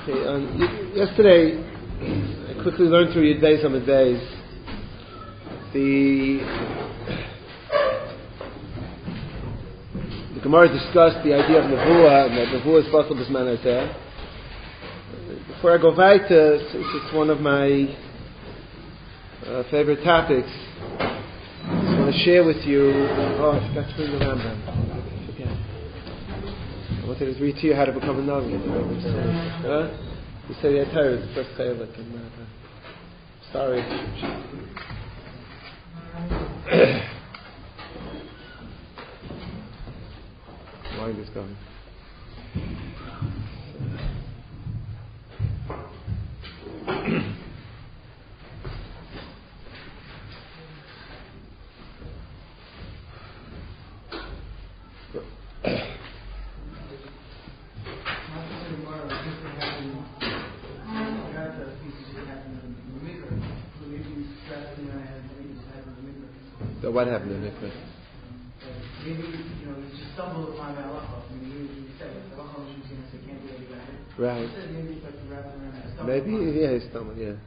Yesterday, I quickly learned through Yud Beis Amud Beis the Gemara discussed the idea of Nevuah, and that Nevuah is Batal B'Zman Hazeh. Before I go weiter, since it's one of my favorite topics, I just want to share with you. I forgot to bring the Rambam. I wanted to read to you how to become a Navi. You said you had tired the first chaylik. Sorry. Mind is gone. So what happened in the mikveh? Maybe, you just stumble upon the halacha. I mean, you said the halacha was using it, so can't do anything about it. Right. Maybe it's like wrapping around that. Maybe, he stumbled, yeah.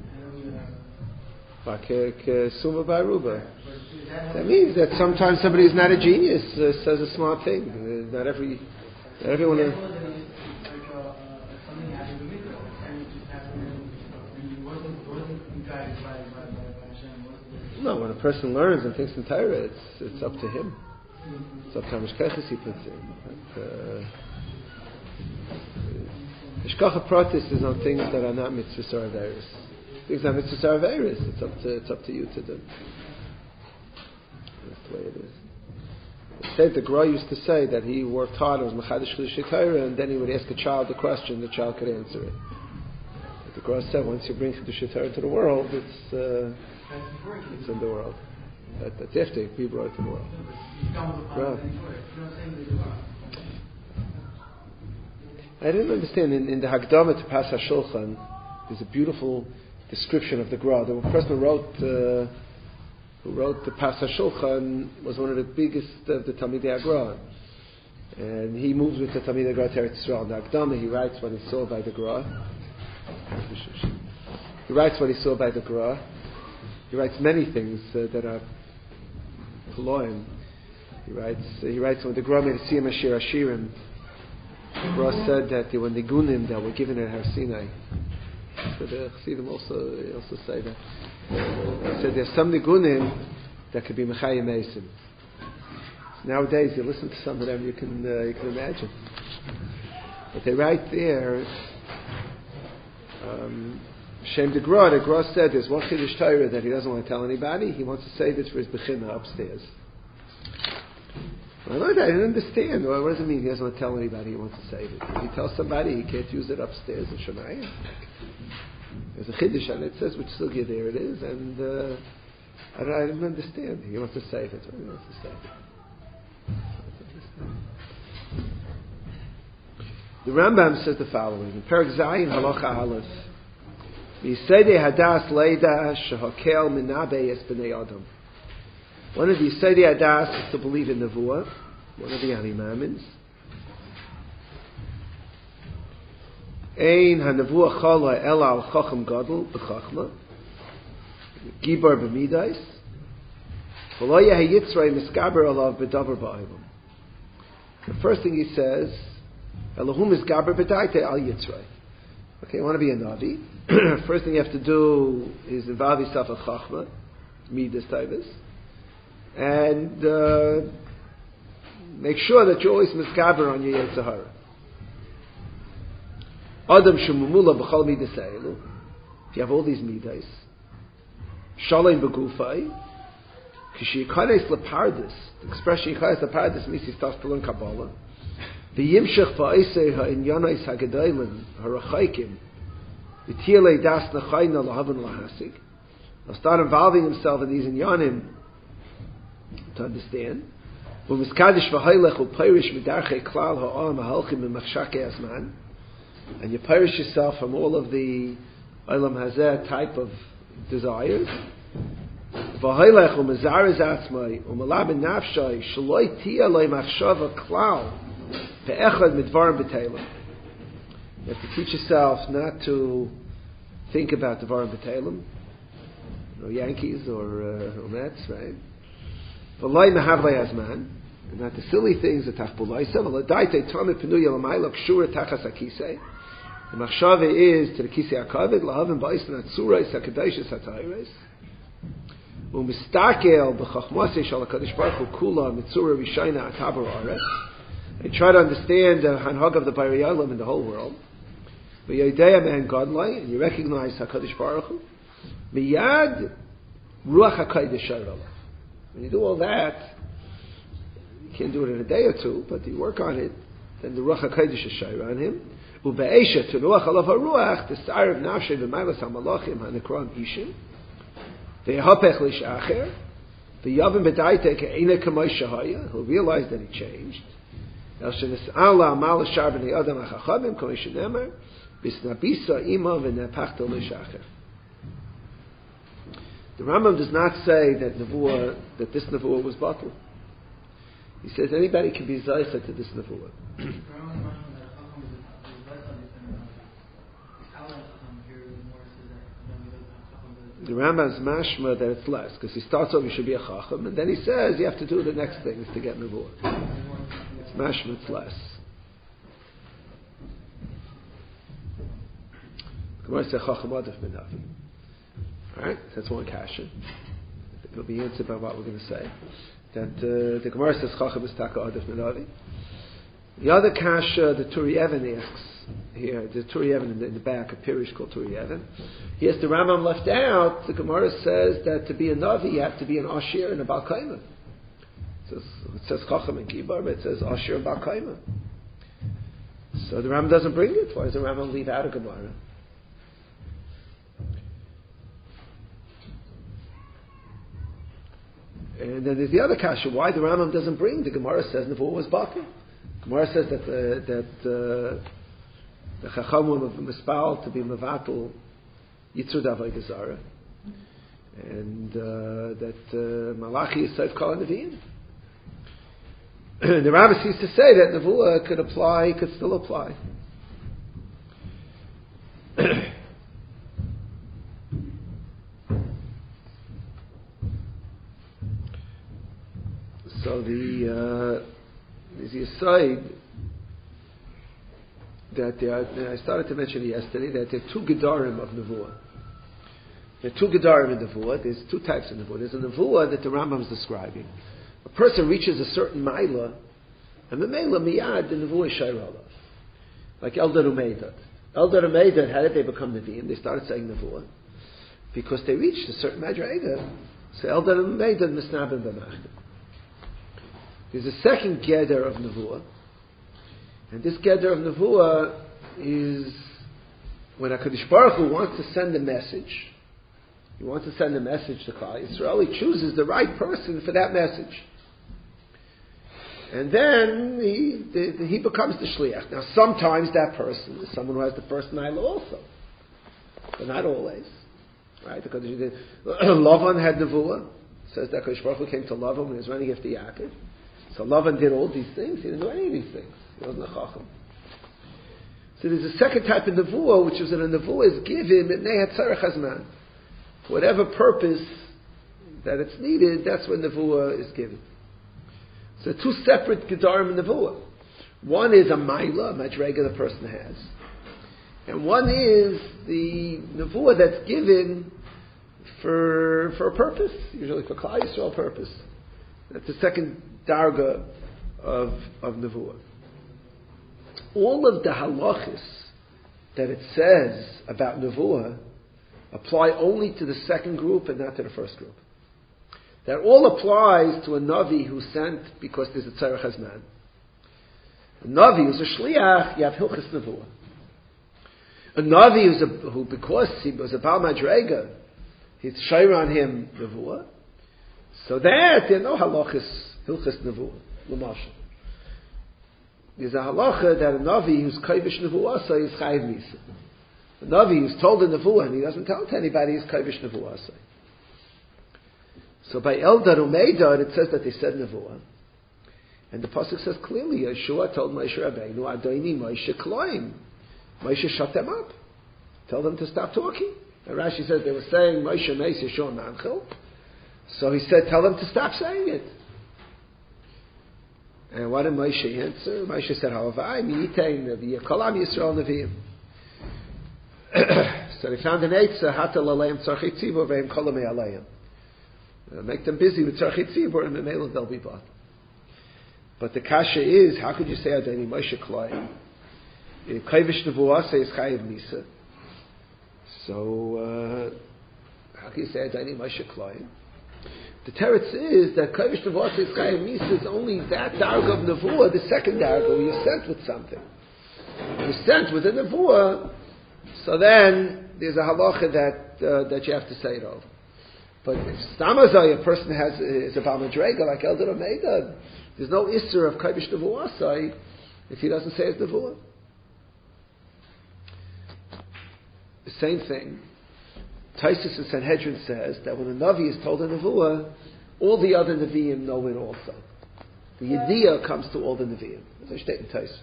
Summa Baruba. That means that sometimes somebody who's not a genius says a smart thing. Not everyone. Something happened to me, and it just happened, and he wasn't guided by Hashem. No, when a person learns and thinks in Torah, it's up to him. It's up to how much keses he puts in. Hashgacha pratis is on things that are not mitzvahs or averos. Things that are mitzvahs or averos, it's up to you to do. That's the way it is. The Gra used to say that he worked hard, was mechadish chiddushei Torah, and then he would ask a child a question, the child could answer it. But the Gra said, once you bring chiddushei Torah to the world, it's in the world. That's after he brought it to the world. Right. I didn't understand in the Hagdama to Pas HaShulchan, there's a beautiful description of the Gra. The person who wrote the Pas HaShulchan was one of the biggest of the Talmidei HaGra, and he moved with the Talmidei HaGra to Eretz Yisrael. In the Hagdama, he writes what he saw by the Gra. He writes many things that are Poloim. He writes when the Gra made a Siyam Ashir Ashirim, the Gra said that when the Gunim that were given at Har Sinai, so the Chassidim also say that. He said there's some Nigunim that could be Mechayim Eisim. Nowadays, you listen to some of them, you can imagine. But they write there, Shem the Gra said there's one Chiddush Torah that he doesn't want to tell anybody. He wants to save it for his Bechina upstairs. I didn't understand. Well, what does it mean he doesn't want to tell anybody he wants to save it? If he tells somebody he can't use it upstairs in Shemayim. There's a Chiddush and it says which sugya there it is, and I didn't understand. He wants to save it. He wants to save it. The Rambam says the following in Perek Zayin Halacha Aleph. Yisodei Hadas Leida Shehakel Minabe Es Bnei Adam. One of the Yisodei Hadas is to believe in Nevuah. One of the Animamins. Ein HaNevuah Chala Ela Al Chacham Gadol B'Chachma Gibar B'Midais V'lo Yehi Yitzray Miskaber Alav B'Davar Ba'olam. The first thing he says, Elohim Miskaber B'Daite Al Yitzray. Okay, you want to be a Navi. First thing you have to do is involve yourself in Chachma, Midas Taivas, and make sure that you're always Miskaber on your Yetzirah. Adam Shemumula B'chol Midas Eilu. If you have all these Midas, Shalom B'Gufay, Kishi Yikanes Lepardis. The expression Yikanes Lepardis means he starts to learn Kabbalah. V'yimshech V'aisei Ha'inyanais Ha'gedolim Ha'rachaikim V'tielei Das Nachayna L'havon L'hasig. He'll start involving himself in these inyanim to understand. V'miskadish V'haylech U'payrish Midarchei Klal Ha'olam Ha'alchim V'machshakei Azman. And you perish yourself from all of the Olam Hazeh type of desires. V'haylech U'mezarez Atzmai U'malabin Nafshai Shaloi Tia Loi Machshava Klal Pe'echad Midvarim B'Teilim. You have to teach yourself not to think about the Varim B'Telem, or Yankees, or Mets, right? V'lai mehavlei azman, and not the silly things that tachbulaisa. V'ladaite tamid penuya l'mayla kshura tachas hakisei. The machshava is to the kisei hakavod lahavim ba'is natzurais hakadoshis hatayres. U'mistakel b'chachmasei shal hakadosh baruch hu kula mitzura rishayna atabar aretz. And try to understand the hanhag of the Bari Olam in the whole world. V'yodea man godlai, and you recognize hakadosh baruch hu. Miyad ruach hakodesh shayra. When you do all that, you can't do it in a day or two, but you work on it, then the ruach hakodesh is shayra on him. Ube'esha to ruach alav haruach the star of nafshe v'maylas hamalachim hanekram ishim ve'yahapech lishacher ve'yavim b'daite ke'ena kamay shahaya. He'll realize that he changed. El shenis'ala amal shar b'nei adam hachachamim kamay shenemar bisnabisa ima v'nepachta lishacher. The Rambam does not say that this nevuah was batel. He says anybody can be zaycha to this nevuah. The Rambam's mashma that it's less, because he starts off you should be a chacham, and then he says you have to do the next things to get nevuah. It's mashma, it's less. Gemara says chacham adif min navi. Alright, that's one kasha. It'll be answered by what we're going to say. That the Gemara says chacham is taka adif min navi. The other kasha, the Turi Even asks here, the Turi Even in the back, a pirish called Turi Even. Yes, the Rambam left out, the Gemara says that to be a Navi, you have to be an Ashir and a Bal Kaima. It says Chacham and Kibar, but it says Ashir and Bal Kaima. So the Rambam doesn't bring it. Why does the Rambam leave out a Gemara? And then there's the other kasha, why the Rambam doesn't bring, the Gemara says Nevuah was Batel. Gemara says that the Chacham will mispal to be Mevatel Yitzur D'Avodah Zarah, and that Malachi is Seif Kol HaNevi'im. The Rambam seems to say that Nevuah could still apply. So there's the aside that I started to mention yesterday that there are two gedarim of nevuah. There are two gedarim in nevuah. There's two types of nevuah. There's a nevuah that the Rambam is describing. A person reaches a certain maila, and the maila miyad the nevuah is shayra alav. Like Eldar Umeidad. Eldar Umeidad, how did they become nevi'im? They started saying nevuah because they reached a certain madrega. So Eldar Umeidad misnabim b'machdim. There's a second gather of nevuah, and this gather of nevuah is when HaKadosh Baruch Hu wants to send a message. He wants to send a message to Klal Yisrael. He chooses the right person for that message, and then he becomes the shliach. Now, sometimes that person is someone who has the first naila also, but not always. Right? Because Lavan had nevuah. It says that HaKadosh Baruch Hu came to Lavan when he was running after Yaakov. So Lavan did all these things. He didn't do any of these things. He wasn't a chacham. So there's a second type of nevuah, which is that a nevuah is given mitnei hatzarech hazman. For whatever purpose that it's needed, that's when nevuah is given. So two separate gedarim in nevuah. One is a maila, a madrega the person has. And one is the nevuah that's given for a purpose, usually for Klal Yisrael purpose. That's the second darga of nevuah. All of the halachis that it says about nevuah apply only to the second group and not to the first group. That all applies to a navi who's sent because there's a tzarech hazman. A navi who's a shliach, you have hilchas nevuah. A navi who because he was a bal madrega, he's shayr on him nevuah. So that there are no halachas hilchas nevuah. L'mashal. There's a halacha that a navi who's kaivish nevuah is chayiv misa. A navi who's told the nevuah and he doesn't tell it to anybody is kaivish nevuah. So by Eldar Umeidad it says that they said nevuah, and the pasuk says clearly Yeshua told Moshe Rabbeinu Adoni Moshe Kloim Moshe shut them up. Tell them to stop talking. And Rashi says they were saying Moshe Meis Yeshua Manchil. So he said, tell them to stop saying it. And what did Moshe answer? Moshe said, Halavai mi'itein nevi'im, kolam Yisrael nevi'im. So they found an eitzah, hata laleim tzarchei tzibur ve'im kolam aleim. Make them busy with tzarchei tzibur, and then they'll be bought. But the kasha is, how could you say Adoni Moshe Klai? Kaivish nevuah says chayiv misa. So how can you say Adoni Moshe Klai? The teretz is that Kaivish nevuah says chayiv misa is only that darga of nevuah, the second darga, where you're sent with something. When you're sent with a nevuah, so then there's a halacha that you have to say it over. But if Stamazai, a person is a Baal Madrega, like Eldad Omeida, there's no Isser of Kaivish Nevuah if he doesn't say his Nevuah. The same thing. Taisus in Sanhedrin says that when a Navi is told a Nevuah, all the other Nevi'im know it also. The Yediyah comes to all the Nevi'im. As I state in Taisus.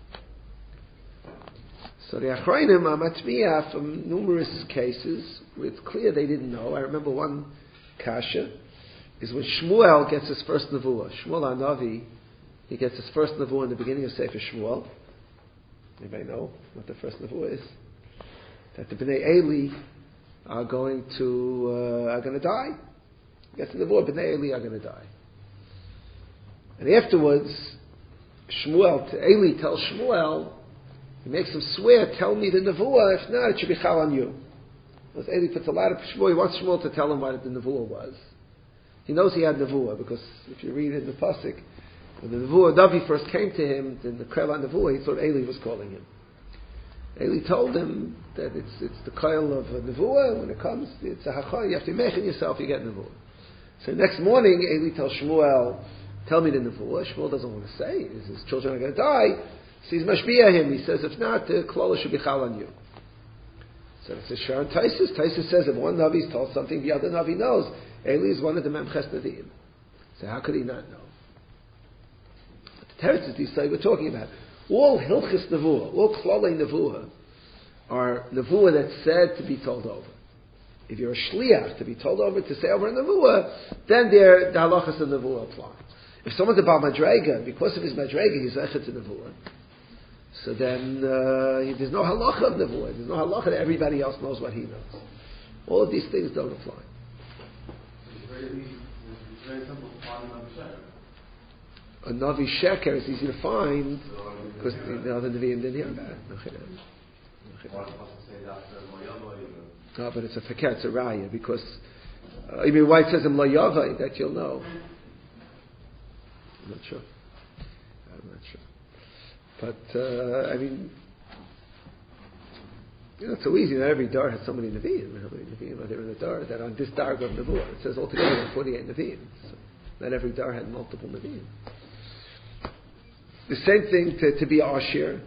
So the Achrayim are matmiya from numerous cases where it's clear they didn't know. I remember one kasha is when Shmuel gets his first nevuah. Shmuel HaNavi, he gets his first nevuah in the beginning of Sefer Shmuel. Anybody know what the first nevuah is? That the Bnei Eli are going to die. He gets the nevuah, Bnei Eli are going to die. And afterwards, Eli tells Shmuel, he makes him swear, tell me the nevuah, if not, it should be chal on you. Because Eli puts a lot of Shmuel, he wants Shmuel to tell him what the nevuah was. He knows he had nevuah, because if you read it in the pasuk, when the nevuah Navi first came to him, in the Krel nevuah, he thought Eli was calling him. Eli told him that it's the Krel of a nevuah, when it comes, it's a hachah, you have to mechin yourself, you get nevuah. So next morning, Eli tells Shmuel, tell me the nevuah. Shmuel doesn't want to say, his children are going to die. So he's mashbiah him. He says, if not, the klola should be chal on you. So it's a shar and Taisus. Taisus says, if one Navi's told something, the other Navi knows. Eli is one of the memches Nevi'im. So how could he not know? But the teretz is these we're talking about. All hilchis nevuah, all klolei nevuah, are nevuah that's said to be told over. If you're a shliach to be told over, to say over a nevuah, then the halachas of nevuah apply. If someone's about madrega, because of his madrega, he's echet to nevuah. So then there's no halacha of nevuah. There's no halacha that everybody else knows what he knows. All of these things don't apply. It's very simple to find A Navi Sheker is easy to find because the other Nevi'im didn't hear about it. No, but it's a Fakir, it's a Raya, because I mean, why it says in Lo Yavai, that you'll know. I'm not sure. But, I mean, it's so easy. Not every dar has so many Nevi'im. How many Nevi'im are there in the dar? That on this dar of Nevuah, it says altogether 48 Nevi'im. So not every dar had multiple Nevi'im. The same thing to be Ashir.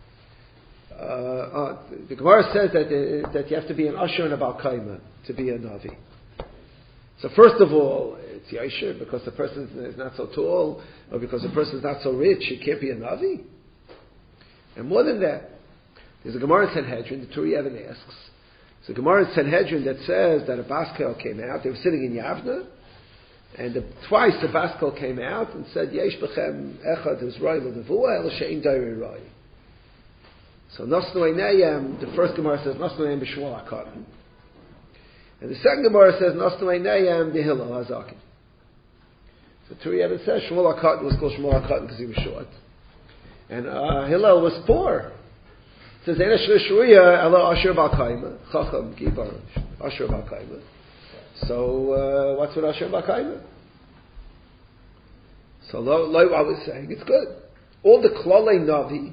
The Gemara says that you have to be an Ashir and a Baal Kaima to be a Navi. So first of all, it's Yashir because the person is not so tall, or because the person is not so rich, he can't be a Navi. And more than that, there's a Gemara in Sanhedrin, the Turi Evan asks. There's a Gemara in Sanhedrin that says that a Baskel came out, they were sitting in Yavna, and twice the Baskel came out and said, Yesh Bechem Echad is Roy L'Nevuah, El She'in Dairi Roy. So Nosnu Einayim, the first Gemara says, Nosnu Einayim B'Shmuel HaKatan. And the second Gemara says, Nosnu Einayim B'Hillel HaZaken. So Turi Evan says, Shmuel HaKatan was called Shmuel HaKatan because he was short. And Hillel was poor. It says, Eina Shlishuya, Elo Asher Baal Kaima, Chacham Gibar, Asher Baal Kaima. So, what's with Asher Baal Kaima? So, like I was saying, it's good. All the Klolei Navi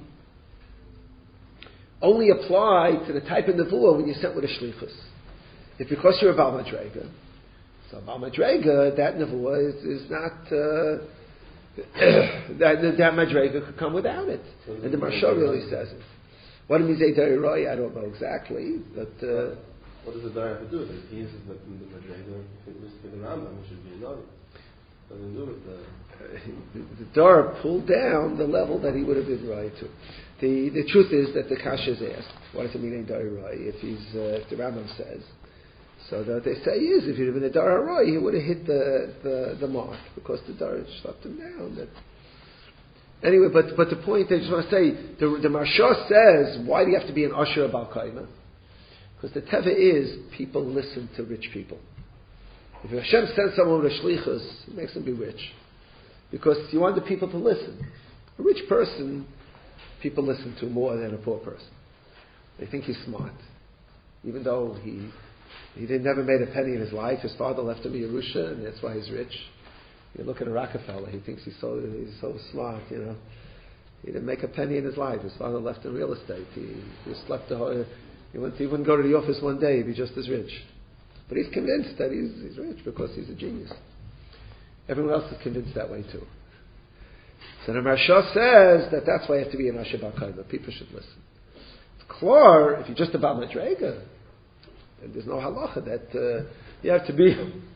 only apply to the type of Nevuah when you're sent with a Shlichus. If because you're a Baal Madrega, so Baal Madrega, that Nevuah is not, that Madrega could come without it. And the Marsha really says it. What it means, Roy, I don't know exactly, but... what does the Dara have to do with it? He uses the Madrega, with the Rambam, which should be a Navi. Doesn't do with the... The Dara pulled down the level that he would have been right to. The truth is that the kasha is asked, what does it mean in Dairai if the Rambam says? So that they say is, if he'd have been a Dar HaRoi, he would have hit the mark, because the Dar slapped him down. Anyway, but the point I just want to say, the Marsha says, why do you have to be an usher about Kaima? Because the teva is, people listen to rich people. If Hashem sends someone with a shlichus, it makes them be rich. Because you want the people to listen. A rich person, people listen to more than a poor person. They think he's smart. Even though he never made a penny in his life, his father left him a Yerusha, and that's why he's rich. You look at a Rockefeller, he thinks he's so smart, you know. He didn't make a penny in his life. His father left him real estate. He slept he wouldn't go to the office one day, he'd be just as rich. But he's convinced that he's rich because he's a genius. Everyone else is convinced that way too. So the Marsha says that's why you have to be an Asher B'Kayma. People should listen. It's clear, if you're just about Madrega, then there's no halacha that you have to be.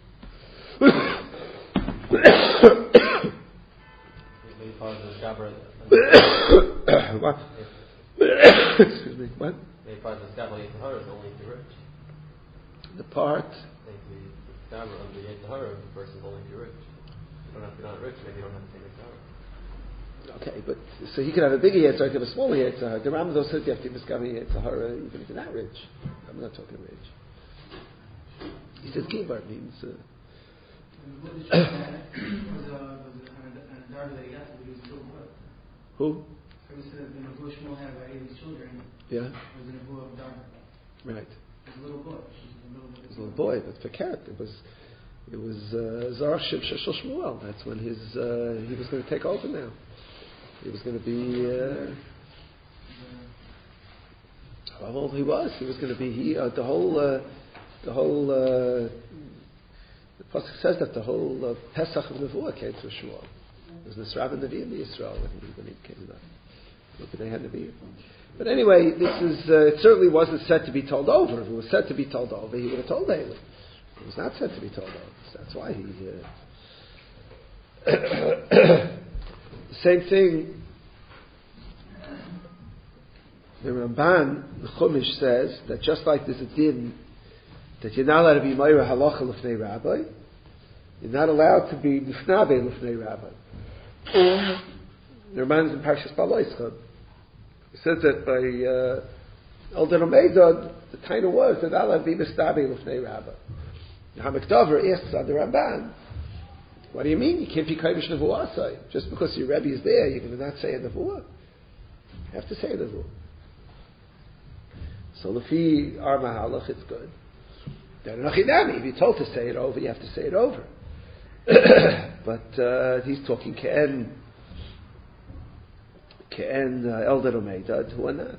What? Excuse me. What? The part of the Shabbat Yitzhahara is only if you're rich. The part. The Shabbat of the Yitzhahara, the person is only if you're rich. You're not rich, maybe you don't have to take a Shabbat. Okay, but so he could have a bigger Yitzhahara, he could have a smaller Yitzhahara. The Rambam says you have to discover Yitzhahara even if you're not rich. I'm not talking rich. He says Kibar means. Who? It was the Nebuah Shmuel had about 80 children. Yeah. It was the Nebuah of Dar. Right. It was a little boy. It was a little boy, but for Keret, it was Zarach Sheshel Shmuel. That's when he was going to take over now. He was going to be. How old he was? He was going to be. The pasuk says that the whole Pesach of Nevuah came to Shmuel. It was Nisrav and Nevi in Israel when he came up. Look, they had Nevi. But anyway, this is it certainly wasn't said to be told over. If it was said to be told over, he would have told Haley. It was not said to be told over. So that's why he. The same thing. The Ramban, the Chumash says that just like there's a din that you're not allowed to be Meira Halacha L'fnei Rabbi, you're not allowed to be Mifnabe L'fnei Rabbi. The Ramban is in Parshas Baloischa. He says that by Elden Omeidod, the taina was that Allah be Mifnabe L'fnei Rabbi. The Hamakdavar asks on the Ramban, what do you mean? You can't be Kaivish Nevuah. Just because your Rebbe is there, you're going to not say a Nevuah. You have to say a Nevuah. So Lefi our Mahalach, it's good. Then if you're told to say it over, you have to say it over. But he's talking Ke'en Elder Omeidad, who are not.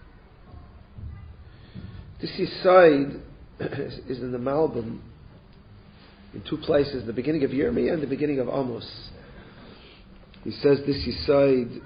This Yisayid is in the Malbim in two places, the beginning of Yirmiyah and the beginning of Amos. He says this Yisayid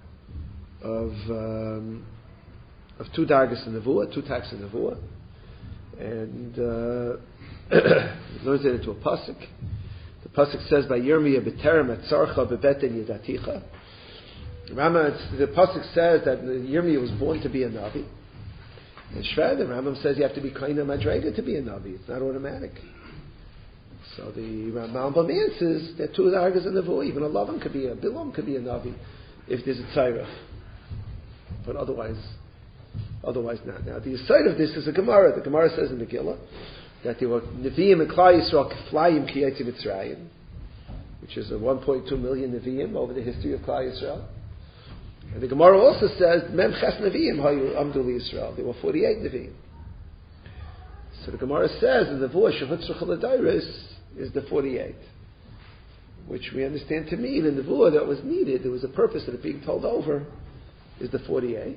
of two dargas in Nevuah, two types of Nevuah, and he learns it into a pasuk. The pasuk says by Yirmiyah b'terem etzarcha bebeten yedaticha. The pasuk says that Yirmiyah was born to be a navi. And Shver, the Rambam says you have to be kind of madrega to be a navi. It's not automatic. So the Rambam answers that two dargas in Nevuah, even a Lavan could be a Bilam could be a navi if there's a tzarech, but otherwise not. Now, the side of this is a Gemara. The Gemara says in the Megillah that there were Nevi'im and Klal Yisrael Keflayim Ki Yetzi Mitzrayim, which is a 1.2 million Nevi'im over the history of Klal Yisrael. And the Gemara also says Mem Ches Nevi'im Hayu Amdu Yisrael. There were 48 Nevi'im. So the Gemara says in the Nevuah Shehutzrach L'Dairis is the 48, which we understand to mean in the Nevuah that was needed. There was a purpose of it being told over. Is the 48.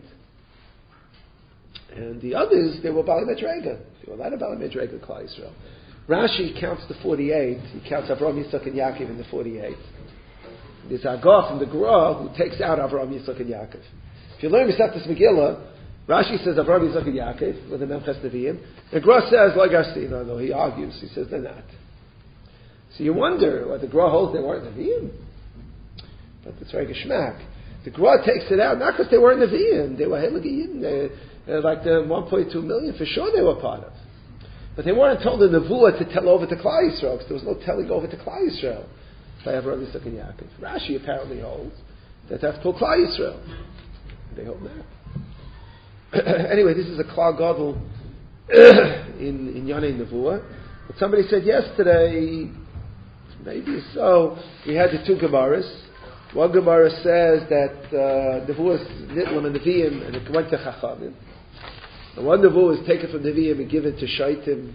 And the others, they were Bali Medrega. They were a lot of Bali Medrega Klal Yisrael. Rashi counts the 48. He counts Avraham, Yitzchak, and Yaakov in the 48. There's Agah from the Gra who takes out Avraham, Yitzchak, and Yaakov. If you learn Mesechus Megillah, Rashi says Avraham, Yitzchak, and Yaakov with the Memches Nevi'im. And Gra says, like Arsi, no, he argues. He says they're not. So you wonder, what the Gra holds they weren't Nevi'im? But it's very geschmack. The Gemara takes it out, not because they weren't Nevi'im, they were Heilige Yidden, like the 1.2 million, for sure they were part of. But they weren't told the Nevuah to tell over to Klal Yisrael, because there was no telling over to Klal Yisrael by Avraham, Yitzchak, and Yaakov. Rashi apparently holds that that's called Klal Yisrael. They hold that. Anyway, this is a Klal Gadol in Yonei Nevuah. But somebody said yesterday, maybe so, we had the two Gemaras. One Gemara says that Nevuah is Nitlam and Nevi'im, and it went to Chachamim. And one Nevuah is taken from Nevi'im and given to Shaitim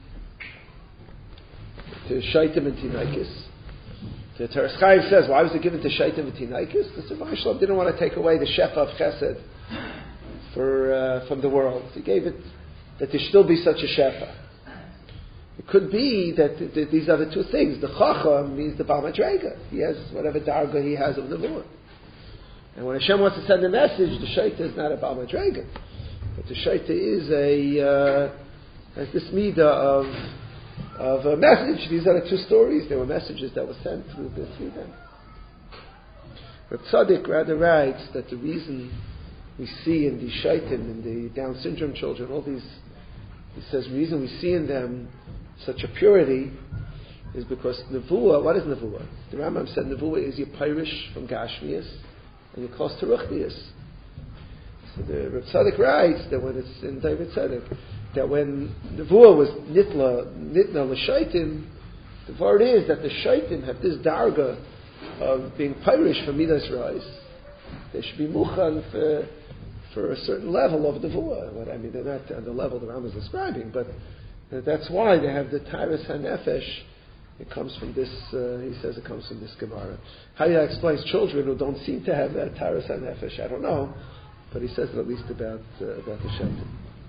and Tinaikis. The Teres Chaim says, why was it given to Shaitim and Tinaikis? Because the Rebbe Shalom didn't want to take away the Shefa of Chesed from the world. He gave it that there still be such a Shefa. It could be that these are the two things. The Chacham means the Baal Madrega. He has whatever darga he has of the Nevuah. And when Hashem wants to send a message, the Shaita is not a Baal Madrega. But the Shaita is has this midah of a message. These are the two stories. They were messages that were sent through them. Reb Tzaddik rather writes that the reason we see in the Shaitim, in the Down syndrome children, all these, he says, the reason we see in them such a purity is because Nevuah, what is Nevuah? The Rambam said Nevuah is your Pirish from Gashmias and you're close to Ruchnias. So the Reb Tzaddik writes that when it's in David Tzaddik, that when Nevuah was Nitna L'Shaitim, the word is that the Shaitim have this darga of being Pirish from Midas Rais. They should be Muchan for a certain level of Nevuah. What I mean, they're not on the level the Rambam is describing, but that's why they have the Tyrus HaNefesh. It comes from this, he says it comes from this Gemara. How he explains children who don't seem to have that Tyrus HaNefesh, I don't know, but he says it at least about the Shaitim.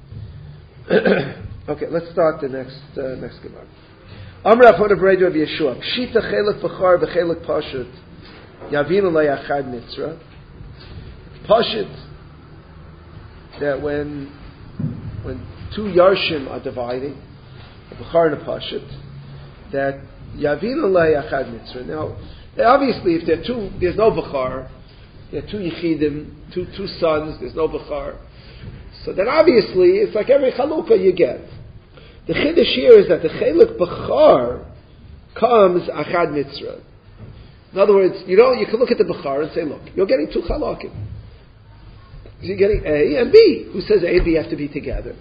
Okay, let's start the next Gemara. Amr Afon of Radio of Yeshua. Pshita Chelek B'char B'Chelek Pashut Yavinu Le'achad Mitzra. Pashut, that when two Yarshim are dividing, a B'char and a Pashut, that Yavinu Le'achad Mitzra. Now, obviously, if there are two, there's no B'char, there are two Yechidim, two sons, there's no B'char. So then obviously, it's like every Chalukah you get. The Chiddush here is that the Chelek B'char comes Achad Mitzra. In other words, you can look at the B'char and say, look, you're getting two Chalakim. You're getting A and B. Who says A and B have to be together?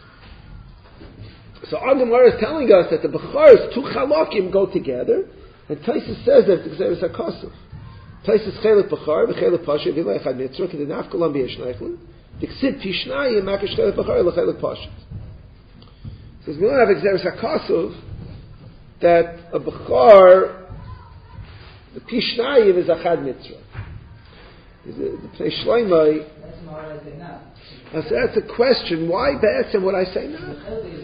So our Gemara is telling us that the B'char's two Chalakim go together, and Taisus says that it's Gzeres HaKosov. Taisus Chelek B'char, B'chelek Pasha, V'ilay Achad Mitzra, K'denaf Kolam B'yeshneichlen, D'ksid Tishnayim, Makash Chelek B'char, L'chelek Pasha. Because we don't have Gzeres HaKosov, that a B'char, the Tishnayim is Achad Mitzra. The Pnei Shloimeh. So that's a question. Why Be'etzem would I say no?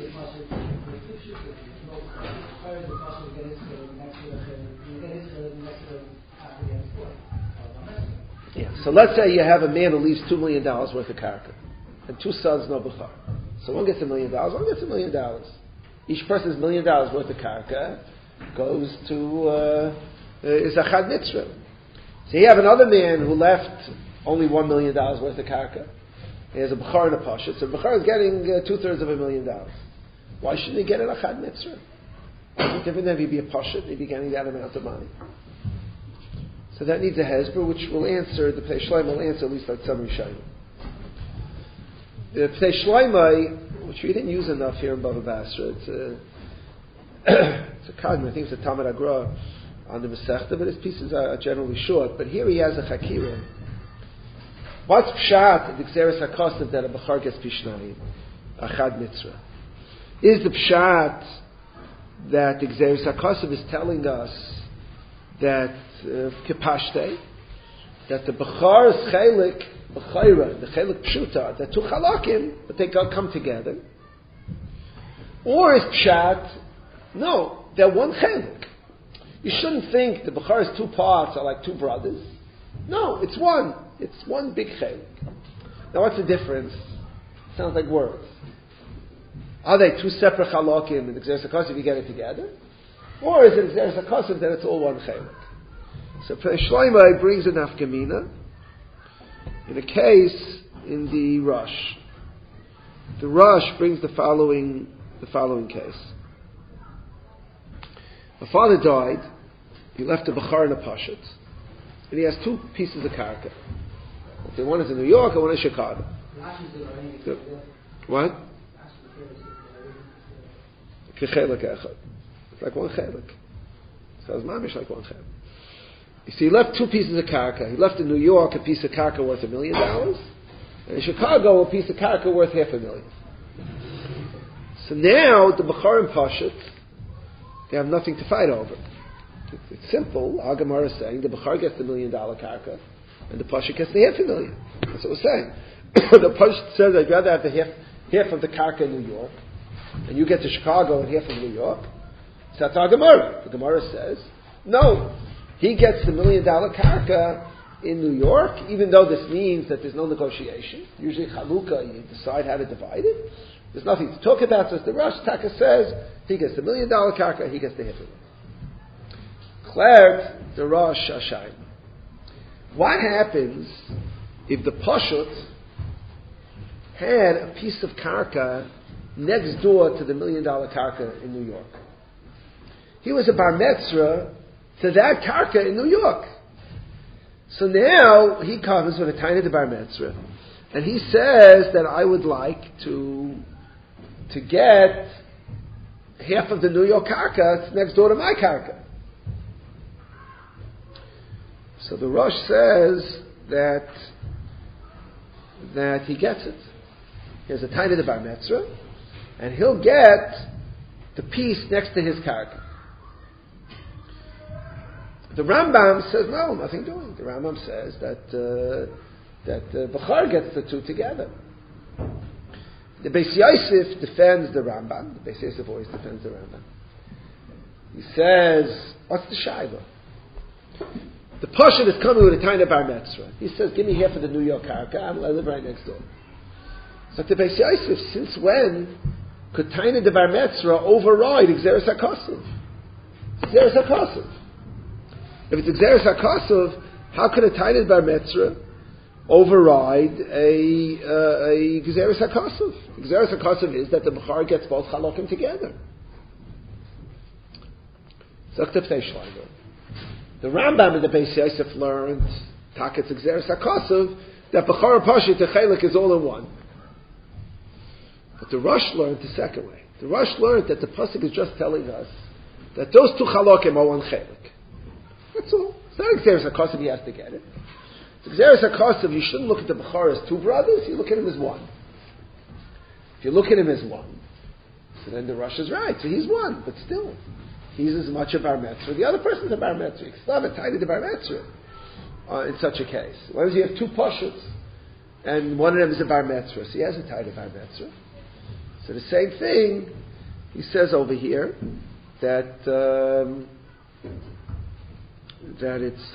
Yeah. So let's say you have a man who leaves $2 million worth of karka, and two sons, no b'char. So one gets $1 million, one gets $1 million. Each person's $1 million worth of karka goes to is achad mitzvah. So you have another man who left only $1 million worth of karka. He has a b'char and a pasha. So b'char is getting 2/3 of $1 million. Why shouldn't he get an achad mitzvah? It's different than if he'd be a pasha, he'd be getting that amount of money. So that needs a hezber, which will answer, the Pnei Shloimeh will answer at least like some Rishayim. The Pnei Shloimeh, which we didn't use enough here in Bava Basra, it's a kadmon, I think it's a Talmud Agra on the Masechta, but his pieces are generally short. But here he has a Chakira. What's Pshat, the Gzeres HaKosov, that a B'char gets Pishnayim, Achad Mitzvah? Is the Pshat that the Gzeres HaKosov is telling us that Kepashte, that the B'char's Chelik, B'chayra, the Chelik Pshuta, the two Chalakim, but they come together? Or is Pshat, no, they're one Chelik. You shouldn't think the B'char's two parts are like two brothers. No, it's one. It's one big Chelik. Now what's the difference? Sounds like words. Are they two separate Chalakim in the Gzeres HaKosov if you get it together? Or is it Gzeres HaKosov that it's all one Chelik? So Pnei Shloimeh brings a nafkamina in a case in the Rosh. The Rosh brings the following case. A father died, he left a Bechar and a Pashut, and he has two pieces of karka. Okay, one is in New York and one in Chicago. What? It's like one chelik. So it's mamish like one chelik. You see, he left two pieces of karka. He left in New York a piece of karka worth $1 million, and in Chicago a piece of karka worth $500,000. So now the Bechar and Pashut, they have nothing to fight over. It's simple. Our Gemara is saying the Bechar gets the $1 million karka, and the Pashut gets the $500,000. That's what we're saying. The Pashut says, I'd rather have the half of the karka in New York, and you get to Chicago and half of New York. So that's our Gemara. The Gemara says, no, he gets the $1 million karka in New York, even though this means that there's no negotiation. Usually Chalukah, you decide how to divide it. There's nothing to talk about. So the Rosh Taka says, he gets the $1 million karka, he gets the $500,000. Declared the Rosh Hashanah. What happens if the Pashut had a piece of karka next door to the $1 million karka in New York? He was a bar metzra to that karka in New York. So now he comes with a tiny bar metzra, and he says that I would like to get half of the New York karka next door to my karka. So the Rosh says that he gets it. He has a tiny bar metzra, and he'll get the piece next to his karka. The Rambam says no, nothing doing. The Rambam says that Bechar gets the two together. The Beis Yosef defends the Rambam. The Beis Yosef always defends the Rambam. He says, what's the shayla? The Pashut is coming with a tiny bar metzra. He says, give me half of the New York karka. I live right next door. So the Beis Yosef, since when could tiny bar metzra override Xeris HaKosov? Xeris HaKosov. If it's Xeris HaKosov, how could a tiny bar metzra override a Xeris HaKosov? Xeris HaKosov is that the Bechar gets both Chalokim together. The Rambam in the Beis Yosef learned, Taketz Xeris HaKosov, that Bechar and Pashut, the Chelik is all in one. But the Rosh learned the second way. The Rosh learned that the Pasuk is just telling us that those two Chalokim are one Chelik. That's all. It's not Xeris HaKosov, he has to get it. It's Xeris HaKosov, you shouldn't look at the Bechar as two brothers, you look at him as one. If you look at him as one, so then the Rosh is right. So he's one, but still, he's as much a bar metzra. The other person's a bar metzra. You can still have a tiny bar metzra in such a case. Whereas you have two Pashuts, and one of them is a bar metzra, so he has a tiny bar metzra. So the same thing, he says over here, that it's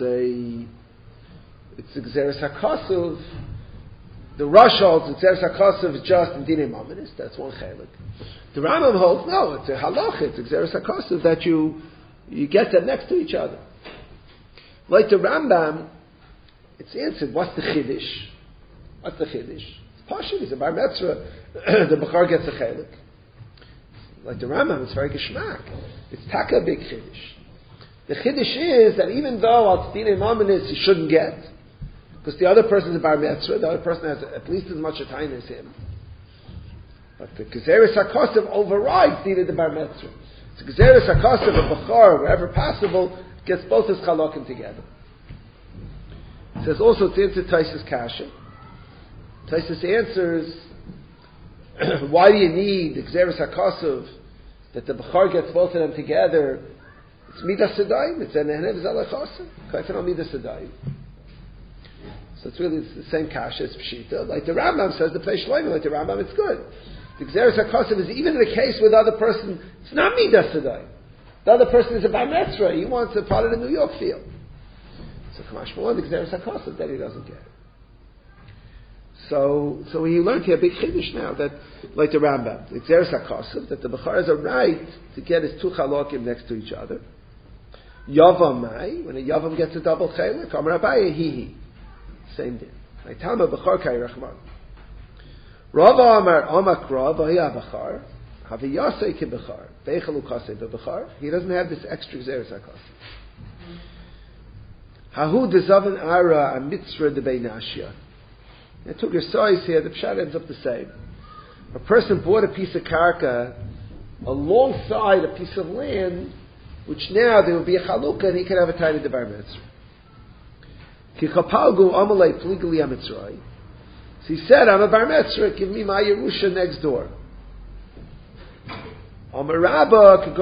Xeris HaKosov. The Rosh holds that Xeris HaKosov is just in Dinei Mamonis. That's one chelik. The Rambam holds no. It's a halach. It's Xeris HaKosov that you get them next to each other. Like the Rambam, it's answered. What's the chiddush? What's the chiddush? It's Pashut. He's a bar metzra. The Bechar gets a chelik. Like the Rambam, it's very geschmack. It's taka big chiddush. The chiddush is that even though al Dinei Mamonis he shouldn't get, because the other person is a bar metzra, the other person has at least as much a time as him. But the Xeris HaKosov overrides the bar metzra. So Xeris HaKosov of Bechar, wherever possible, gets both his chalokim together. It says also to answer Taisus Kasha. Taisus answers, why do you need Xeris HaKosov that the Bechar gets both of them together? It's Midas Sedayim. It's Enehenev Zalachosim. Kaifan al Midas Sedayim. So it's really the same kasha, it's pshita. Like the Rambam says, the place shloimim, like the Rambam, it's good. The Xeris HaKosov is even in a case where the other person, it's not Midas Sedayim. The other person is a bar metzra. He wants a part of the New York field. So Kamash Malon, the Xeris HaKosov, that he doesn't get. So he learned here a big chiddush now that, like the Rambam, the Xeris HaKosov, that the Bechar has a right to get his two chalokim next to each other. Yavam Mai, when a Yavam gets a double chelik, Amar Abaye Hihi. Same thing. I tell him a bechar kai rachman. Rava Amar Amak Rav Hiya Bechar Havi Yasei Ki Bechar Veichalu Kasei Bechar. He doesn't have this extra Xeris HaKasei. Hahu Dezavan Ara A Mitzvah De Beinashia. I took your size here. The pshat ends up the same. A person bought a piece of karka alongside a piece of land, which now there will be a chalukah, and he can have a tiny devar mitzvah. Ki chapalgu amalei pligli amitzrai. So he said, I'm a bar mitzvah, give me my Yerusha next door. Amar Rabba, he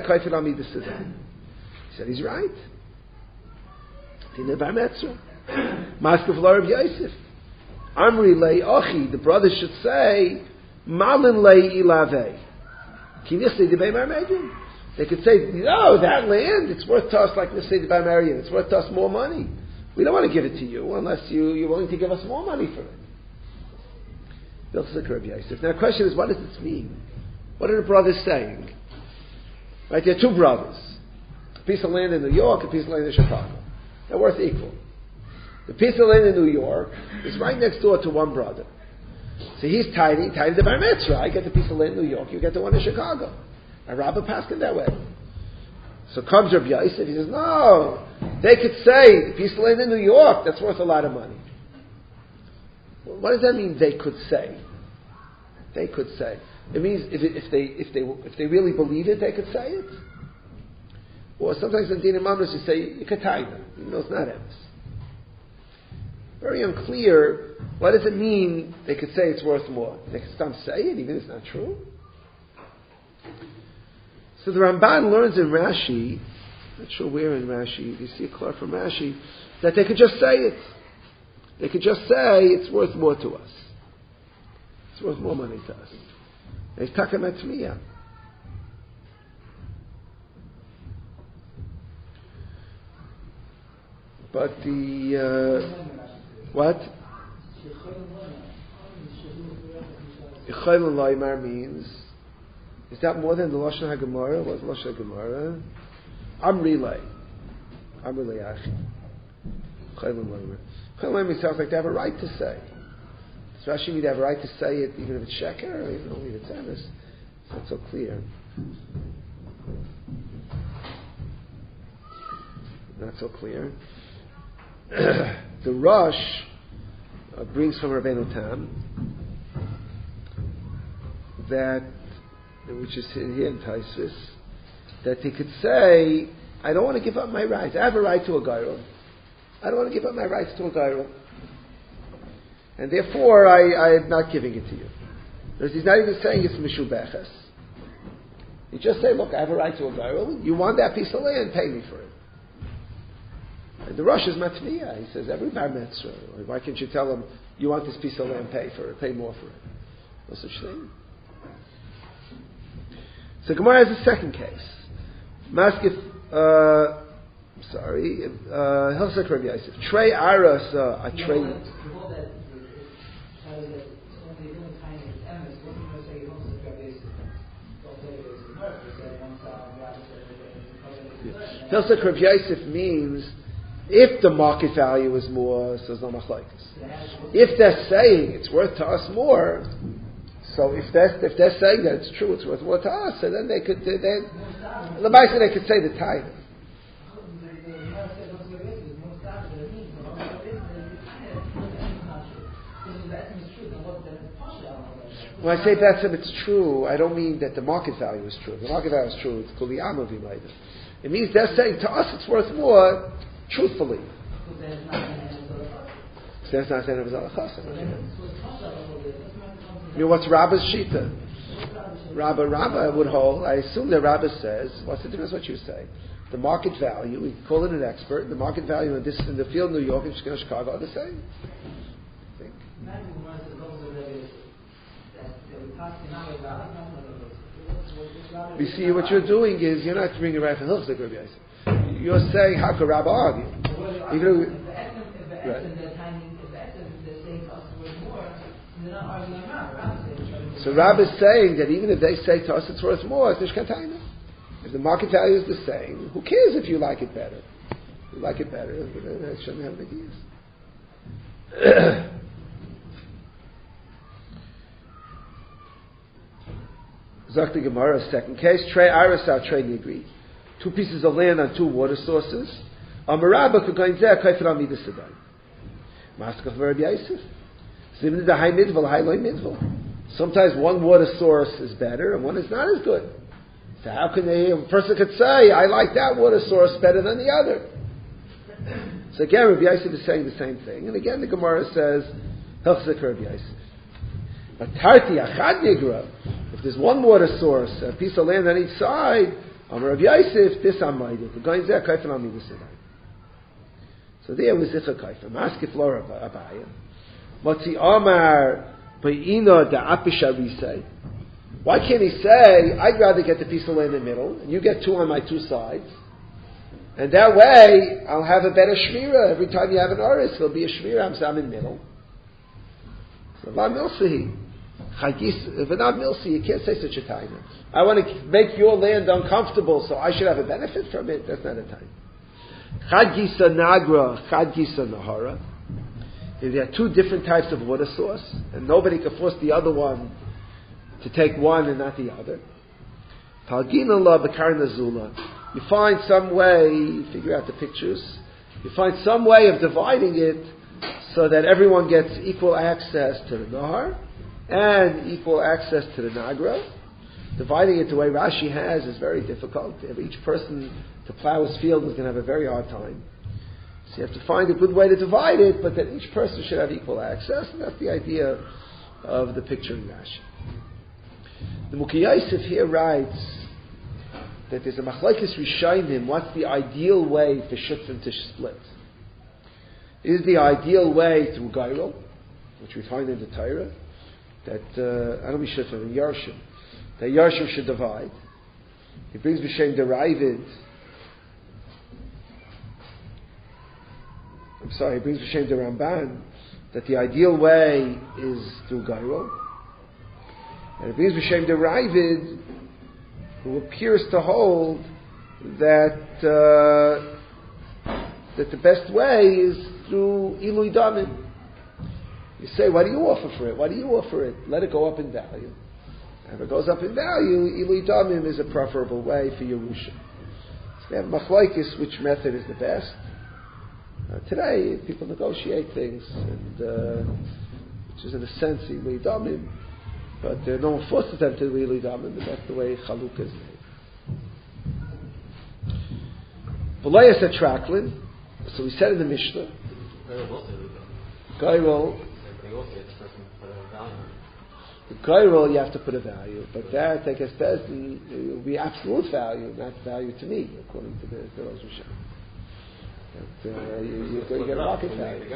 said, he's right. Tina bar mitzvah. Maskav Larav Yosef. Amri lei achi, the brother should say, Malin lei ilave. Kinisei debei marmegin. They could say, no, that land, it's worth to us like Nisei debei marmegin. It's worth to us more money. We don't want to give it to you unless you're willing to give us more money for it. Now the question is, what does this mean? What are the brothers saying? Right, there are two brothers. A piece of land in New York, a piece of land in Chicago. They're worth equal. The piece of land in New York is right next door to one brother. So he's tidy the bar mitzvah. I get the piece of land in New York, you get the one in Chicago. And Rabbi passed it that way. So comes Rabbi Yosef, he says, no, they could say, the piece of land in New York, that's worth a lot of money. Well, what does that mean, they could say? They could say. It means if they really believe it, they could say it. Or sometimes in Dina Mamras you say, Ikatayna, even though it's not emes. Very unclear, what does it mean they could say it's worth more? They could stop say it, even if it's not true. So the Ramban learns in Rashi, not sure where in Rashi, you see a clear from Rashi, that they could just say it. They could just say it's worth more to us. It's worth more money to us. It's takamat tmiyah. But the what? Yichayil Laimar means, is that more than the Lashon HaGemara? What's Lashon HaGemara? Amri Lei Achi. Yichayil Laimar. Yichayil Laimar sounds like they have a right to say. Especially they have a right to say it even if it's sheker or even only if it's emes. It's not so clear. Not so clear. The Rosh brings from Rabbeinu Tam that, which is here in Taisvis, that he could say, I don't want to give up my rights. I have a right to a gyro. I don't want to give up my rights to a gyro. And therefore, I am not giving it to you. Because he's not even saying it's mishubeches. You just say, look, I have a right to a gyro. You want that piece of land, pay me for it. And the Rosh is matniya. He says, every bar mitzvah. Why can't you tell him, you want this piece of land, pay for it, pay more for it? No such thing. So Gemara has a second case. Maskif, Hilchak Rabbi Yosef. Trey Aras, a trey. Hilchak Rabbi Yosef means, if the market value is more, so it's not machlokes. If they're saying it's worth to us more, so if they're saying that it's true, it's worth more to us, so then they could, the B'aisa they could say the tithe. When I say that's if it's true, I don't mean that the market value is true. If the market value is true, it's kuli amav v'mayda. It means they're saying to us it's worth more, truthfully. That's not saying it was alachas. You know what's Rabba's shita? Rabba would hold. I assume that Rabba says, what's the difference? What you say? The market value. We call it an expert. The market value in the field, New York and Chicago, are the same. I think. You see, what you're doing is you're not bringing it right from Hilchos Rabbi Yosef. You're saying, how could Rabbi argue? So Rabbi is saying that even if they say to us it's worth more, it's nishkatayna. If the market value is the same, who cares if you like it better? If you like it better, it shouldn't have big use. Zakti Gemara, second case, Trey Arasah, Trey Nigri. 2 pieces of land on 2 water sources. Amarabba Kugain Zeh, Kaifir Amida Sedai. Maskach Rabbi Yosef. Zimni the high midvah, high low midvah. Sometimes one water source is better and one is not as good. So how can a person could say, I like that water source better than the other? So again, Rabbi Yosef is saying the same thing. And again, the Gemara says, Hilchzik Rabbi Yosef. But Tarti Achad Nigra, if there's one water source, a piece of land on each side, Amar Rabbi Yosef, this Amaydi. The Goin Zeh, Kaifin Amida Sedai. So there was Zicha Kaifin. Maskif Lora Abaya. Motzi Amar Ba'ina da Apisharisai. Why can't he say, I'd rather get the piece of land in the middle, and you get 2 on my 2 sides, and that way I'll have a better shmira. Every time you have an oris, there'll be a shmira. I'm in the middle. So V'ad Milsi. If it's not Milsi, you can't say such a time. I want to make your land uncomfortable, so I should have a benefit from it. That's not a time. Chad Gisa Nagra, Chad Gisa Nahara. If you have 2 different types of water source, and nobody can force the other one to take one and not the other. Talgina la b'karna zula. You find some way, figure out the pictures, you find some way of dividing it so that everyone gets equal access to the Nahar and equal access to the Nagra. Dividing it the way Rashi has is very difficult. If each person to plow his field is going to have a very hard time. So you have to find a good way to divide it, but that each person should have equal access, and that's the idea of the picture in Rashi. The Mukhi Yosef here writes that there's a machlekes rishayim. What's the ideal way for shutfim to split? Is the ideal way through Gairol, which we find in the Torah, that I don't be shutfim, Yarshim, that Yarshim should divide. He brings b'shem deravid. He brings b'shem the Ramban that the ideal way is through Gairol. And it brings b'shem deravid, who appears to hold that that the best way is through Ilui Damim. You say, what do you offer for it? Why do you offer it? Let it go up in value. And if it goes up in value, Ilui Damim is a preferable way for Yerusha. So they have machlokes which method is the best. Today, people negotiate things, and which is in a sense Ilui Damim, but no one forces them to Ilui Damim, and that's the way Chalukah is made. V'layas atraklin. So we said in the Mishnah, Gairol, the Gairol you have to put a value, but that, I guess, it will be absolute value, not value to me, according to the Rosh Hashanah. You get market value.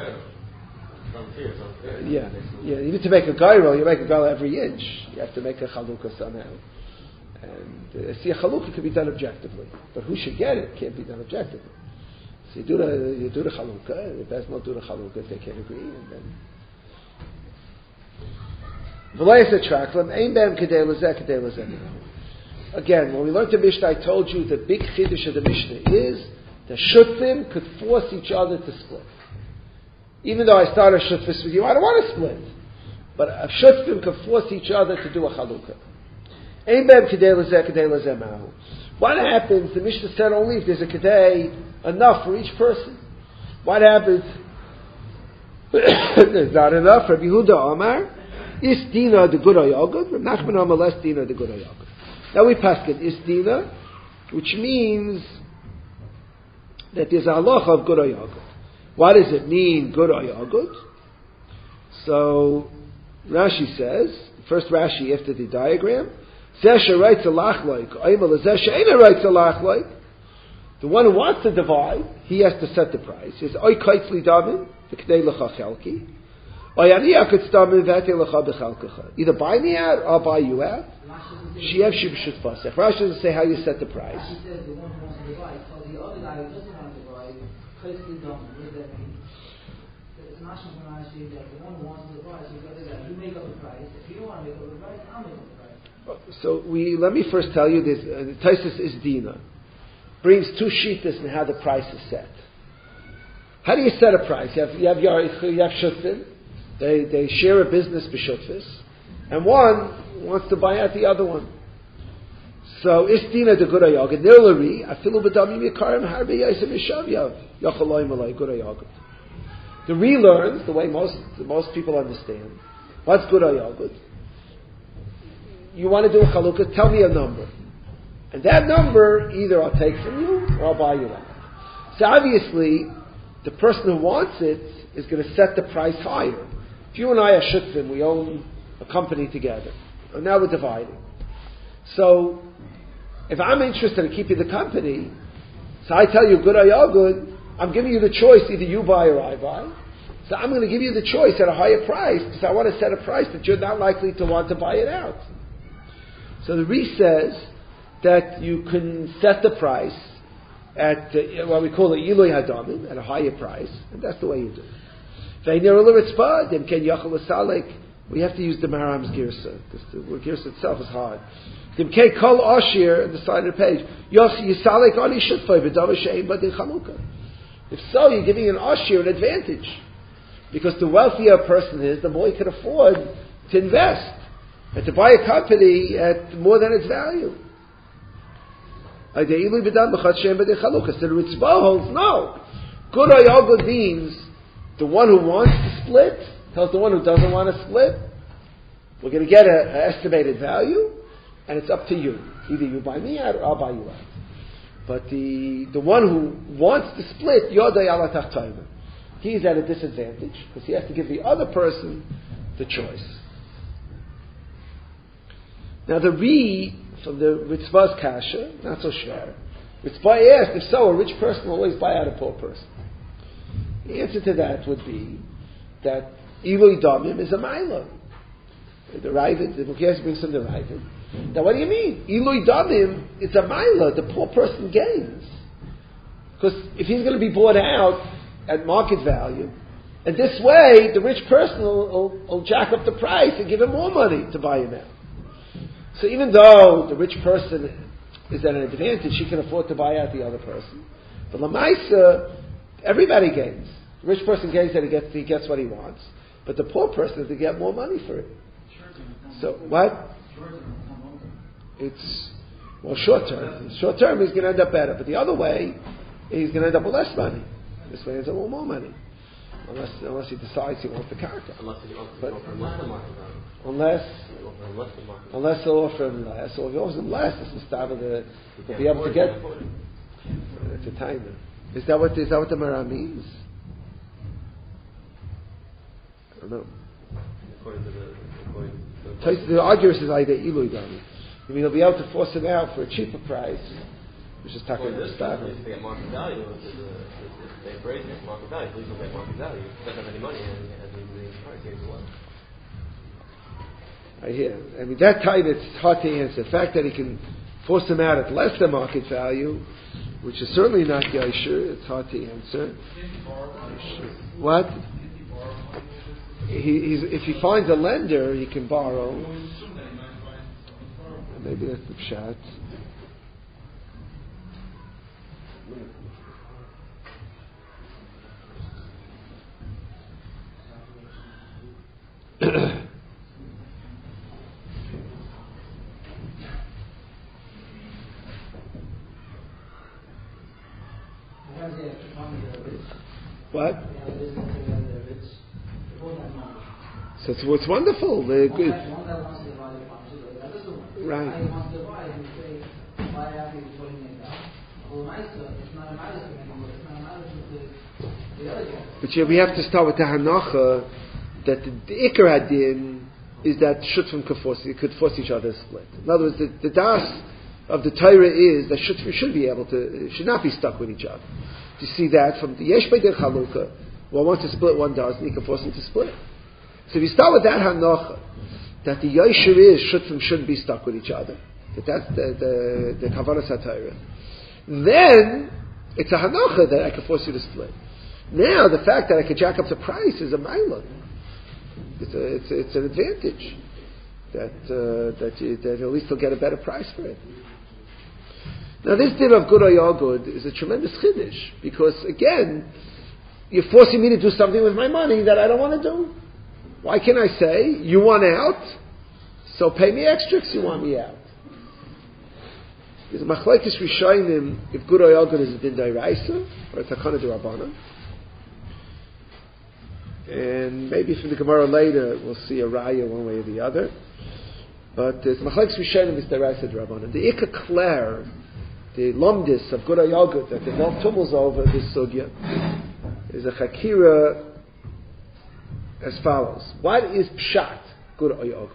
Yeah. Even to make a Gairol, you make a Gairol every inch. You have to make a Chalukah somehow. And a Chalukah can be done objectively, but who should get it can't be done objectively. So you do the Chalukah, the best not do the Chalukah if they can't agree, and then again, when we learned the Mishnah, I told you the big chiddush of the Mishnah is the shutfim could force each other to split. Even though I started a shutfis with you, I don't want to split. But a shutfim could force each other to do a Chalukah. What happens? The Mishnah said only if there's a kedei enough for each person. What happens? There's not enough. Rabbi Yehuda Amar, is dina the good ayagud? Rabbi Nachman Amar less dina the good ayagud. Now we pass it is dina, which means that there's a halacha of good ayagud. What does it mean, good ayagud? So Rashi says, first Rashi after the diagram, Zesha writes a lachloik, Aymal Zesha Eina writes a lachloik. The one who wants to divide, he has to set the price. He says, Oy kaitzli davin, v'knei lecha chelki. Oy aniyaketz davin, v'atei lecha b'chelkecha. Either buy me out, or I'll buy you out. Sheyev shibshut fasech. Rashi doesn't say how you set the price. Rashi says the one who wants to divide, so the other guy who doesn't want to divide, kaitzli davin. What does that mean? It's not from Rashi that the one who wants to divide, so the other guy, you make up the price. If you don't want to make up the price, I'll make up the price. So let me first tell you this. Taisus is Dina. Brings 2 shittas in how the price is set. How do you set a price? You have shutfim. They share a business b'shutfis, and one wants to buy out the other one. So istina de gura yogurt nilari afilu b'damim yikarim harbe yaisim yishavyav yachaloy malay gura yogurt. The relearns the way most people understand. What's gura yogurt? You want to do a chalukah? Tell me a number, and that number either I'll take from you or I'll buy you out. So obviously, the person who wants it is going to set the price higher. If you and I are shutfim, we own a company together, and now we're dividing. So, if I'm interested in keeping the company, so I tell you, good or good, I'm giving you the choice, either you buy or I buy. So I'm going to give you the choice at a higher price, because I want to set a price that you're not likely to want to buy it out. So the Re says that you can set the price at what we call it Ilui Hadamim, at a higher price, and that's the way you do it. We have to use the Maram's Girsa, because the Girsa itself is hard. If so, you're giving an Ashir an advantage. Because the wealthier a person is, the more he can afford to invest and to buy a company at more than its value. So the Ritzvah holds no. Good Ayogod means the one who wants to split tells the one who doesn't want to split, we're going to get an estimated value, and it's up to you. Either you buy me out or I'll buy you out. But the one who wants to split, Yodai ala tachtayim, he's at a disadvantage because he has to give the other person the choice. Now the Re from the Ritzvah's Kasha, not so shver. Ritzvah asked, if so, a rich person will always buy out a poor person. The answer to that would be that Ilui Damim is a Maila. The Ravid, the Bukias brings from the Ravid. Now what do you mean? Ilui Damim, it's a Maila, the poor person gains. Because if he's going to be bought out at market value, and this way the rich person will jack up the price and give him more money to buy him out. So even though the rich person is at an advantage, he can afford to buy out the other person. But Lamaisa, everybody gains. The rich person gains that he gets what he wants. But the poor person is to get more money for it. So what? It's short term. Short term he's going to end up better, but the other way he's going to end up with less money. This way he ends up with more money, unless he decides he wants the character. Unless they'll offer him less, or if he offers him less, it's the start of the he'll be able to get. It's a timer. Is that what the Mara means? I don't know. The arguer says either Ilui Dami. I mean, he'll be able to force him out for a cheaper price, which is talking about start. If they get market value, they raise it market value. Please don't get market value. He doesn't have any money, and the price gains well. I hear. I mean, that time it's hard to answer. The fact that he can force him out at less than market value, which is certainly not Yosher, it's hard to answer. What? If he finds a lender, he can borrow. Maybe that's the pshat. What? So it's wonderful. They're good. Right. But yeah, we have to start with the Hanacha that the Ikar Hadin is that Shutfim could force each other to split. In other words, the Das of the Torah is that Shutfim should not be stuck with each other. You see that from the Yesh B'der Chalukah, one wants to split, one doesn't, he can force him to split. So if you start with that Hanacha, that the Yosher is Shutfim shouldn't be stuck with each other, that's the Kavanah HaTorah, then it's a Hanacha that I can force you to split. Now the fact that I can jack up the price is a Maila. It's an advantage that at least he'll get a better price for it. Now this din of good or yogud is a tremendous chiddush, because again, you're forcing me to do something with my money that I don't want to do. Why can't I say, you want out, so pay me extra because you want me out? There's a machlekes rishonim if good oyagod is a din d'oraisa or a takana d'Rabbanan. And maybe from the Gemara later we'll see a raya one way or the other. But there's machlekes rishonim is d'oraisa d'Rabbanan. The Ikka Clare, the lomdis of good oyagod that the Nov tumbles over this sugya is a chakira as follows. What is pshat good oyagod?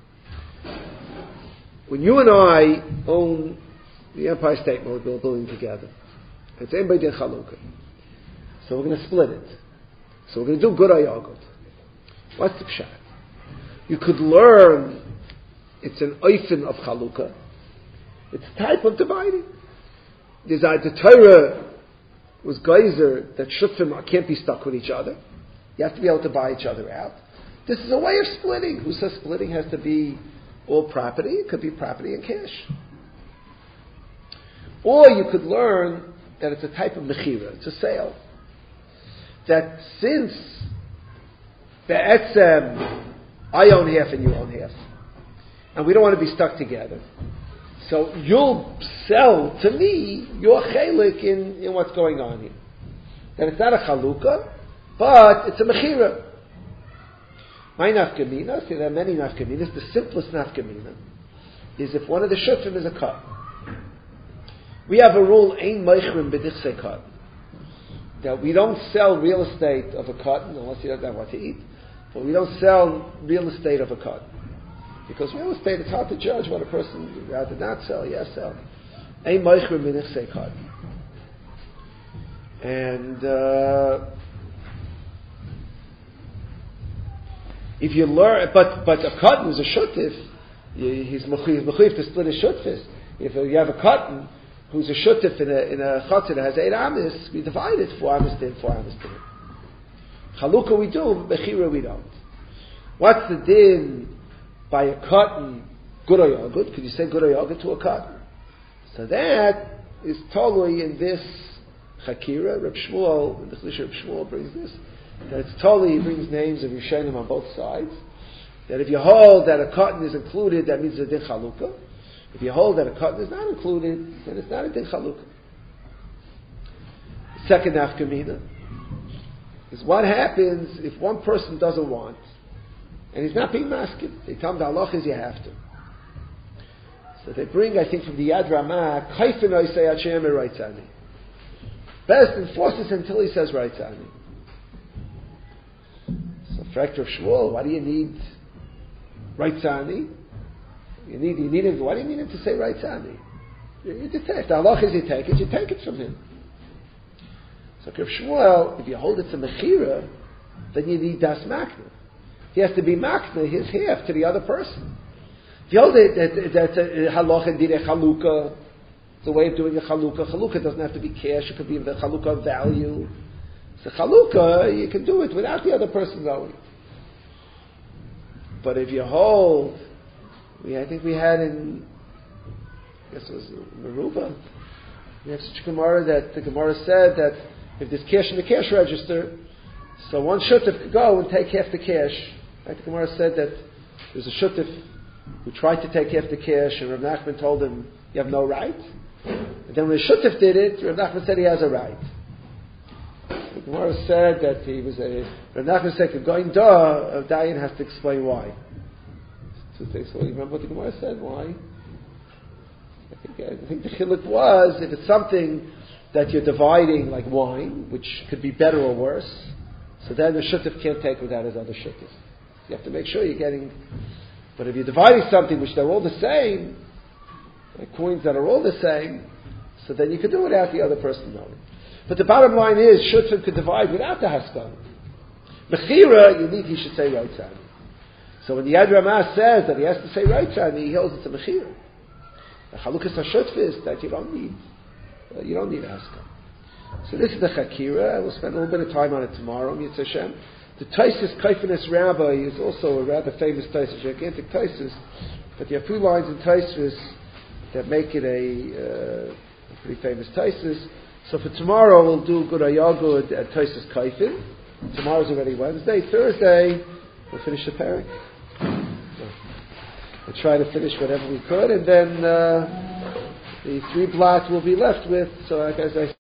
When you and I own the Empire State Building together, it's owned by Din Chalukah. So we're going to split it. So we're going to do good oyagod. What's the pshat? You could learn it's an oifen of Chalukah. It's a type of dividing. The Torah was geyser that shutfim can't be stuck with each other. You have to be able to buy each other out. This is a way of splitting. Who says splitting has to be all property? It could be property and cash. Or you could learn that it's a type of mechira. It's a sale. That since be'etzem I own half and you own half, and we don't want to be stuck together, so you'll sell to me your chelik in what's going on here. That it's not a chalukah, but it's a mechira. My nafkamina, see there are many nafkaminas. The simplest nafkamina is if one of the shutrim is a cut. We have a rule, ein meichrim b'dichsei cut, that we don't sell real estate of a cotton unless you don't know what to eat. But we don't sell real estate of a cotton. Because real estate, it's hard to judge what a person would rather not sell, yes, sell. Ein meichrim b'dichsei cut. And if you learn, but a cotton is a shutif, he's mechuyev to split his shutfis. If you have a cotton who's a shutif in a chatzah that has 8 amis, we divide it 4 amis to him, 4 amis to him. Chalukah we do, mechira we don't. What's the din by a cotton? Good oyagod? Could you say good oyagod to a cotton? So that is totally in this chakira. Reb Shmuel, the Chalisha Reb Shmuel brings this. That it's totally, he brings names of Rishonim on both sides. That if you hold that a cotton is included, that means it's a din chalukah. If you hold that a cotton is not included, then it's not a din chalukah. Second nafkamina is what happens if one person doesn't want, and he's not being masculine. They tell him the halach is you have to. So they bring, I think, from the Yad Ramah, kaifin oisei Hashem reitzani. Best enforces until he says reitzani. So, Fractor of Shmuel, why do you need reitzani? You need him. Why do you need him to say reitzani? If the halach is you take it from him. So, Rav Shmuel, if you hold it to mechira, then you need das makna. He has to be makna his half to the other person. If you hold it that's a halach and dire chalukah, it's a way of doing a chalukah. Chalukah doesn't have to be cash; it could be the chalukah of value. So chalukah, you can do it without the other person knowing. But if you hold, I think we had in, I guess it was Meruba, we have such a Gemara that the Gemara said that if there's cash in the cash register, so one shuttif could go and take half the cash. Right? The Gemara said that there's a shuttif who tried to take half the cash, and Rav Nachman told him, you have no right. And then when the shuttif did it, Rav Nachman said he has a right. The Gemara said that he was Rav Nachman said, going a Dayan has to explain why. Two things. Well, you remember what the Gemara said? Why? I think the chiluk was, if it's something that you're dividing, like wine, which could be better or worse, so then the shuttif can't take without his other shuttif. You have to make sure you're getting. But if you're dividing something which they're all the same, like coins that are all the same, so then you can do it without the other person knowing. But the bottom line is, shutfim could divide without the haskam. Mechira, he should say reitzani. So when the Yad Ramah says that he has to say reitzani, he holds it's a mechira. The chalukas hashutf is that you don't need a haskam. So this is the chakira. We'll spend a little bit of time on it tomorrow. Mitzvah Hashem. The Taisus Kaifanis Rabbi is also a rather famous Taisus, gigantic Taisus, but there are 2 lines in Taisus that make it a pretty famous Taisus. So for tomorrow we'll do Good Ayagud at Taisus Kaifin. Tomorrow's already Wednesday. Thursday we'll finish the parak. We'll try to finish whatever we could, and then the 3 blots we'll be left with. So like as I